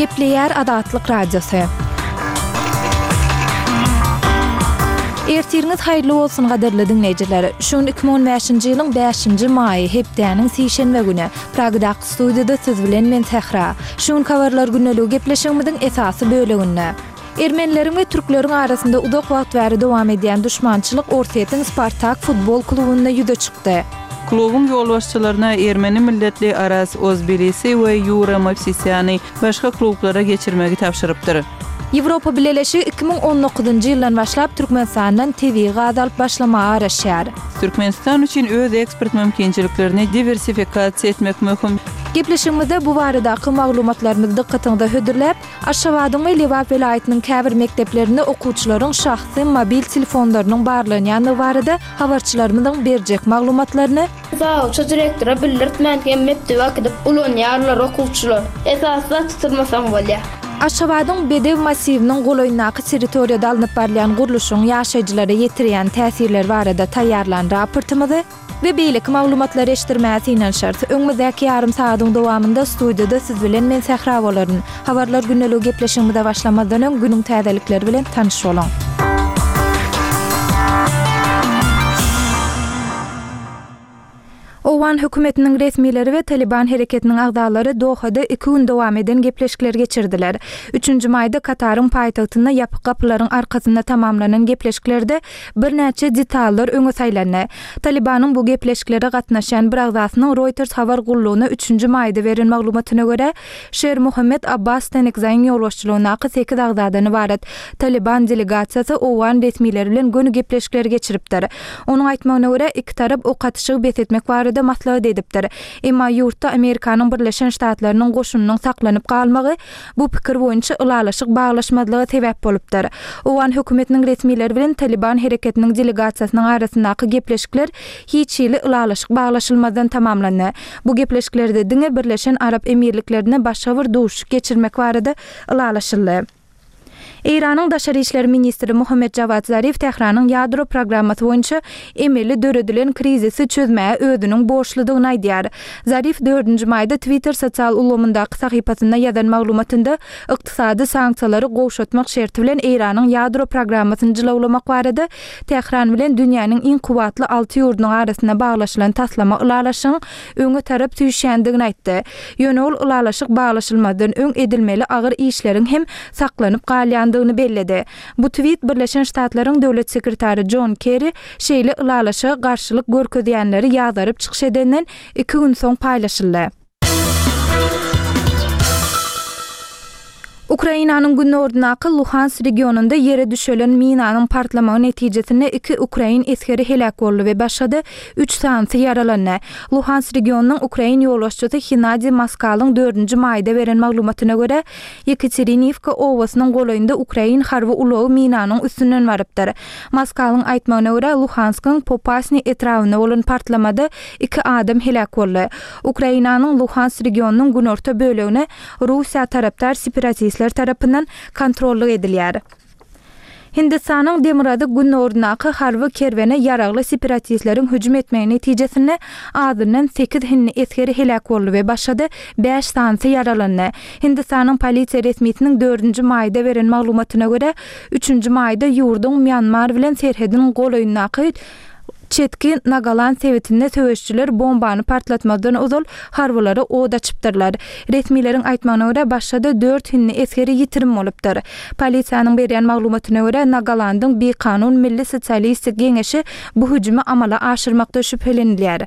Gepleyer Adatlyk Radiosu. Ertiriniz hayırlı olsun gaderli dinleyiciler. Şun 2015-nji ýylyň 5-nji maýy hepdäniň sişenme güni Pragda studiýada siz bilen men Tehra. Şun kawarlar günneligi gepleşigimiziň esasy böleginde. Ermenilerin ve Türklerin arasında uzak wagt bäri dowam edýän düşmançylyk Orsetň Spartak futbol klubuna ýüze çykdy. Klubun ýolbaşçylaryna Ermeni milletli Aras Ozbelisi we Yura Mavsisyan başga klublara geçirmegi tapşyrypdyr. Ýewropa Birleşigi 2019-njy ýyldan başlap Türkmenistandan TV gazalyp başlamagy araşýar. Türkmenistan üçin öz eksport mümkinçiliklerini diversifikasiýa etmek möhüm. Gepleşigimizde bu baradaky maglumatlarymyzy dikkatiňizde hödürläp, Aşgabatyň we Liwat welaýatynyň käbir mekdeplerinde okuwçylaryň şahsy mobil telefonlarynyň barlygyny ýany barada habarçylarymyzyň berjek maglumatlaryny Zawça direktora bildirtmän mekdep akdyp ulanýarlar okuwçylar. Esasda tutulmasam bolýar. Aşgabatyň Bedew massiwiniň goloýundaky territoriýada alınıp barlayan guruluşyň ýaşaýjylara ýetirýän täsirleri barada taýýarlan raportymyzy we beýleki maglumatlary eşitdirmäsi inen şart. Öňümüzdäki ýarym saatyň dowamında studiýada siz bilen men Sehra bolaryn. Habarlar günneligi gepleşigimizde başlamadan öň günüň täzelikleri bilen tanyş bolan. Owan hökümetiniň resmileri we Taliban hereketiniň agdalary Dohada 2 gün dowam eden gepleşikler geçirdiler. 3-nji maýda Kataryň paýtagtynda ýapyk gapylaryň arkasynda tamamlanan gepleşiklerde bir näçe detallar öňe saýlandy. Talibanyň bu gepleşiklere gatnaşan bir agdasynyň Reuters habar gullugyna 3-nji maýda beren maglumatyna görä, Şer Muhammed Abbas Tenekzaýyň ýolbaşçylygyna 8 agdadan ibaret Taliban delegasiýasy Owan resmileri bilen göni gepleşikler geçiripdir. Onuň aýtmagyna görä, iki tarap ok atyşygy besetmek barada maslahat edipdir. Emma ýurtda Amerikanyň Birleşen Ştatlarynyň goşunynyň saklanyp galmagy bu pikir boýunça ulalaşyk baglaşmadlygy sebäp bolupdyr. Owan hökümetiniň resmileri bilen Taliban hereketiniň delegasiýasynyň arasyndaky gepleşikler hiç ýyly ulalaşyk baglaşylmadan tamamlandy. Bu gepleşiklerde diňe Birleşen Arap Emirliklerine başga bir duşuk geçirmek barada ulalaşyldy. Iranyň Daşary işleri ministri Muhammed Javad Zarif Tehranyň ýadro programmasy boýunça emeli döredilen krizisi çözmäge özüniň borçludygyny aýdýar. Zarif 4-nji maýda Twitter sosial ulgamyndaky sahypasynda ýazan maglumatynda ykdysady sanksiýalary gowşatmak şerti bilen Iranyň ýadro programmasyny jylawlamak barada Tehran bilen dünýäniň iň kuwatly 6 ýurdunyň arasynda baglaşylan taslama ulalaşyň öňe tarap tüýşändigini aýtdy. Ýöne ol ulalaşyk baglaşylmadan öň edilmeli agyr işleriň hem saklanyp galýan belledi. Bu tweet Birleşen Ştatlaryň döwlet sekretary John Kerry şeýle ulalaşyga garşylyk görkezýänleri ýazaryp çykyş edenden 2 gün soň paýlaşyldy. Ukrainanyň günnordunaky Luhansk regionunda ýere düşelen minanyň partlamagy netijesinde 2 Ukrain eskeri helak boldy we başga 3 sansy yaralandy. Luhansk regionunyň Ukrain ýolbaşçysy Hinadi Maskalyň 4-nji maýda beren maglumatyna görä, Yekaterinivka owasynyň goloýunda Ukrain harby ulagy minanyň üstünden barypdyr. Maskalyň aýtmagyna görä, Luhanskiň Popasny etrawyna bolan partlamada 2 adam helak boldy. Ukrainanyň Luhansk regionunyň günorta bölegine Russiýa tarapdar separatistler tarapyndan kontrolly edilýär. Hindistanyň Demirada günnordunaky harby kerwene ýaragly separatistleriň hüjüm etmegi netijesinde azyndan 8 hinni eskeri helak boldy we başga 5 sansy yaralandy. Hindistanyň polisiýa resmiýetiniň 4-nji maýda beren maglumatyna görä, 3-nji maýda ýurduň Myanmar bilen serhediniň goloýundaky Çetki Nagaland sewetinde söwüşçüler bombany partlatmadan ozal harbylary oda çypdyrlar. Resmiýetiň aýtmagyna görä başga 4 hinni eskeri ýitirim bolupdyr. Polisiýanyň berýän maglumatyna görä Nagalandyň Bekanun Milli Sosialistik Geňeşi bu hüjümi amala aşyrmakda şüphelenýär.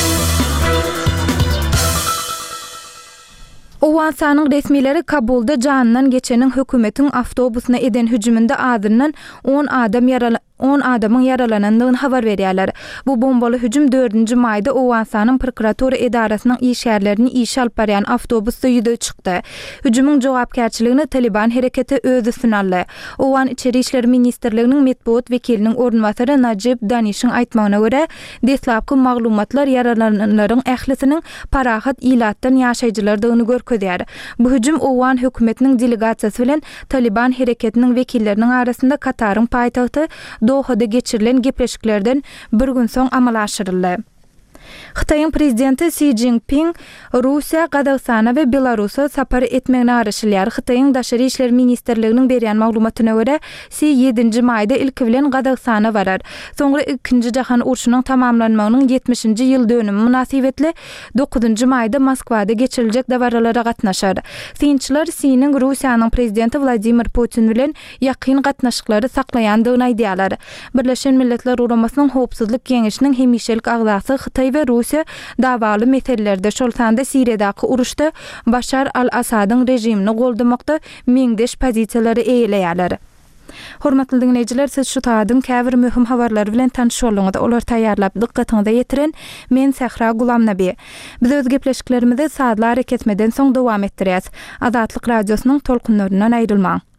Owansanyň resmiýetleri Kabulda janynyň geçeniň hökümetiň awtobusuna eden hüjüminde azyndan 10 adamyň yaralanandygyny habar berýärler. Bu bombaly hüjüm 4-nji maýda Owansanyň prokuratura edarasynyň işgärlerini işe alyp barýan awtobusda ýüze çykdy. Hüjümüň jogapkärçiligini Taliban hereketi öz üstüne aldy. Owan içeri işler ministrliginiň metbuat wekiliniň ornwasary Najib Danish'in aýtmagyna görä, deslapky maglumatlar yaralananlaryň ählisiniň parahat ilatdan ýaşaýjylardygyny görkezýär. Bu hüjüm Owan hökümetiniň delegasiýasy bilen Taliban hereketiniň wekilleriniň arasynda Kataryň paýtagty Dohada geçirilen gepleşiklerden bir gün soň amala aşyryldy. Xitayın prezidenti Xi Jinping Rusiya, Qazaqstana we Belarusa sapar etmegine arşylýar. Xitayın Daşary işler ministrliginiň berýän maglumatyna görä, Xi 7-nji maýda ilki bilen Qazaqstana barar. Soňra 2-nji jahan urşunyň tamamlanmagynyň 70-nji ýyl dönümi münasibetli 9-njy maýda Moskwada geçiriljek dawralara gatnaşar. Synçylar Xi'niň Rusiýanyň prezidenti Vladimir Putin bilen ýakyn gatnaşyklary saklaýandygyny aýdýarlar. Birleşen Milletler Uramasynyň howpsuzlyk Geňişiniň hemişelik agzasy Xitay we Rusiýa dawaly meselelerde şolsanda Siriýadaky uruşda Başar al-Asadyň rejimini goldamakda meňdeş pozisiýalary eýleýärler. Hormatly dinleýijiler, siz şu taýdan käbir möhüm habarlar bilen tanış bolýaňyz. Olar taýýarlap dikkatiňize ýetiren men Sahra Gulamnaby. Biz öz gepleşiklerimizi saatlar hareket etmeden soň dowam etdirýäs. Azatlyk radiosynyň tolkunlaryndan aýrylmaň.